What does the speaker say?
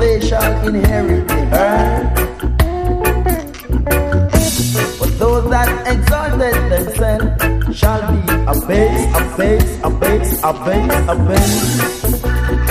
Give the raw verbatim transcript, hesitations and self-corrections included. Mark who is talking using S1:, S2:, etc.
S1: they shall inherit the earth. But those that exalted themselves shall be abased, abased, abased, abased, abased.